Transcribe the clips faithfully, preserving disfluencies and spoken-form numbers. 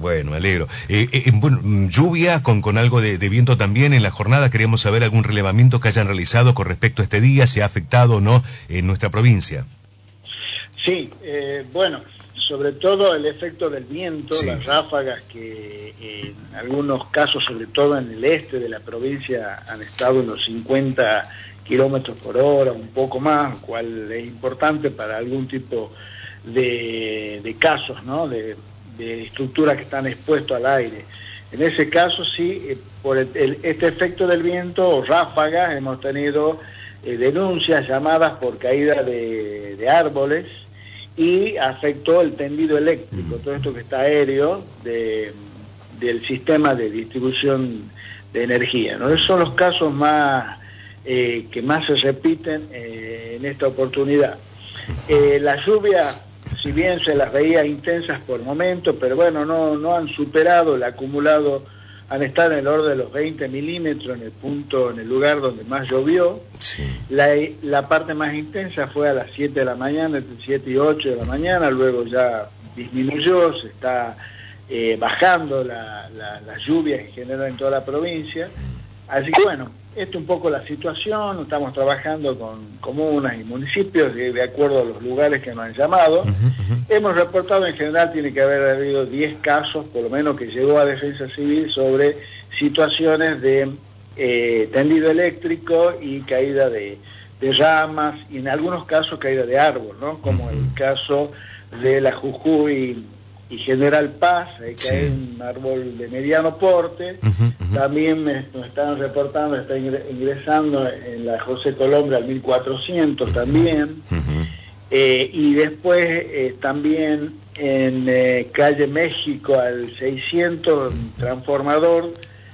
Bueno, me alegro. Eh, eh, bueno, lluvia con, con algo de, de viento también en la jornada. Queríamos saber algún relevamiento que hayan realizado con respecto a este día, si ha afectado o no en nuestra provincia. Sí, eh, bueno, sobre todo el efecto del viento, Sí. las ráfagas que eh, en algunos casos, sobre todo en el este de la provincia, han estado en los cincuenta kilómetros por hora, un poco más, lo cual es importante para algún tipo de, de casos, ¿no? De, de estructuras que están expuestos al aire. En ese caso, sí, eh, por el, el, este efecto del viento o ráfagas, hemos tenido eh, denuncias, llamadas por caída de, de árboles, y afectó el tendido eléctrico, todo esto que está aéreo de, del sistema de distribución de energía, ¿no? Esos son los casos más eh, que más se repiten eh, en esta oportunidad. Eh, la lluvia, si bien se las veía intensas por momentos, pero bueno, no, no han superado el acumulado, han estado en el orden de los veinte milímetros en el punto, en el lugar donde más llovió. Sí. La, la parte más intensa fue a las siete de la mañana, entre siete y ocho de la mañana, luego ya disminuyó, se está eh, bajando la, la, la lluvia en general en toda la provincia. Así que bueno, esta es un poco la situación, estamos trabajando con comunas y municipios de, de acuerdo a los lugares que nos han llamado. Uh-huh, uh-huh. Hemos reportado, en general tiene que haber habido diez casos, por lo menos, que llegó a Defensa Civil sobre situaciones de eh, tendido eléctrico y caída de, de ramas, y en algunos casos caída de árbol, ¿no? Como uh-huh. el caso de la Jujuy y General Paz, hay que hay sí. un árbol de mediano porte. Uh-huh, uh-huh. También me, nos están reportando, está ingresando en la José Colombre al mil cuatrocientos uh-huh. también. Uh-huh. Eh, y después eh, también en eh, calle México al seiscientos, un transformador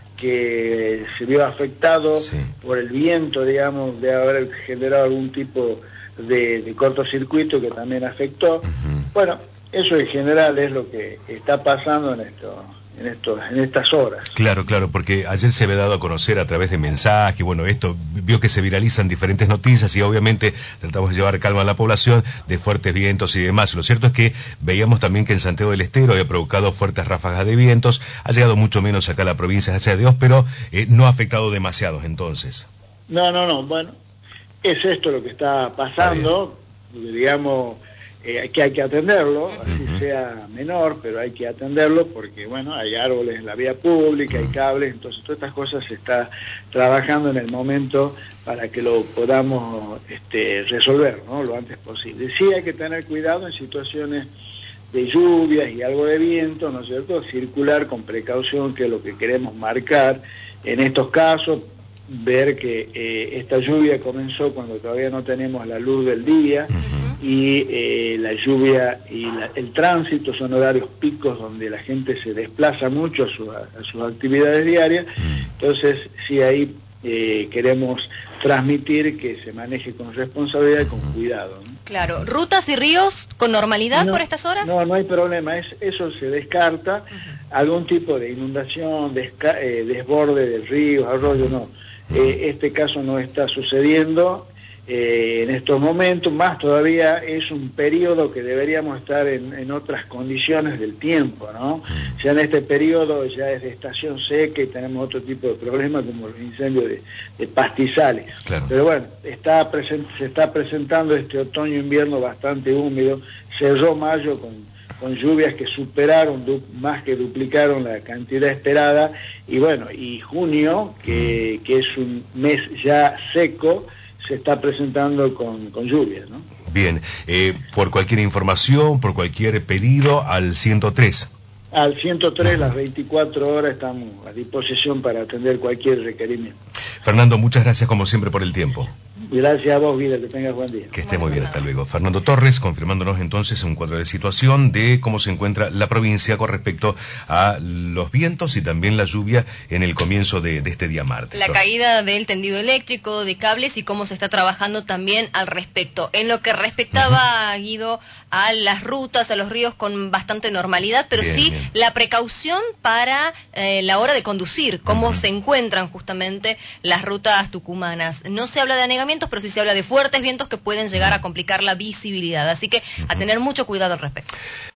que se vio afectado sí. por el viento, digamos, de haber generado algún tipo de, de cortocircuito que también afectó. Uh-huh. Bueno, eso en general es lo que está pasando en esto, en estos, en estas horas. Claro, claro, porque ayer se había dado a conocer a través de mensajes, bueno, esto vio que se viralizan diferentes noticias y obviamente tratamos de llevar calma a la población de fuertes vientos y demás. Lo cierto es que veíamos también que en Santiago del Estero había provocado fuertes ráfagas de vientos, ha llegado mucho menos acá a la provincia, gracias a Dios, pero eh, no ha afectado demasiado entonces. No, no, no, bueno, es esto lo que está pasando, digamos... Eh, que hay que atenderlo, así uh-huh. sea menor, pero hay que atenderlo porque, bueno, hay árboles en la vía pública, hay cables, entonces todas estas cosas se está trabajando en el momento para que lo podamos este, resolver, ¿no? Lo antes posible. Sí hay que tener cuidado en situaciones de lluvias y algo de viento, ¿no es cierto? Circular con precaución, que es lo que queremos marcar en estos casos, ver que eh, esta lluvia comenzó cuando todavía no tenemos la luz del día, uh-huh. y eh, la lluvia y la, el tránsito son horarios picos donde la gente se desplaza mucho a, su, a, a sus actividades diarias, uh-huh. entonces sí ahí eh, queremos transmitir que se maneje con responsabilidad y con cuidado, ¿no? Claro, ¿rutas y ríos con normalidad no, por estas horas? No, no hay problema, es, eso se descarta, uh-huh. algún tipo de inundación, desca, eh, desborde del río, arroyo, no. Eh, este caso no está sucediendo eh, en estos momentos, más todavía es un periodo que deberíamos estar en, en otras condiciones del tiempo, ¿no? Ya en este periodo ya es de estación seca y tenemos otro tipo de problemas como los incendios de, de pastizales. Claro. Pero bueno, está present, se está presentando este otoño-invierno bastante húmedo, cerró mayo con... con lluvias que superaron, más que duplicaron la cantidad esperada, y bueno, y junio, que, que es un mes ya seco, se está presentando con, con lluvias, ¿no? Bien, eh, por cualquier información, por cualquier pedido, al ciento tres. Al ciento tres, las veinticuatro horas estamos a disposición para atender cualquier requerimiento. Fernando, muchas gracias como siempre por el tiempo. Gracias a vos, Guida, que tengas buen día. Que esté muy bien, hasta luego. Fernando Torres, confirmándonos entonces un cuadro de situación de cómo se encuentra la provincia con respecto a los vientos y también la lluvia en el comienzo de, de este día martes. La caída del tendido eléctrico, de cables y cómo se está trabajando también al respecto. En lo que respectaba, uh-huh. Guido, a las rutas, a los ríos con bastante normalidad, pero bien, sí bien. La precaución para eh, la hora de conducir, cómo uh-huh. se encuentran justamente las rutas tucumanas. No se habla de anegamientos, pero sí se habla de fuertes vientos que pueden llegar a complicar la visibilidad. Así que a tener mucho cuidado al respecto.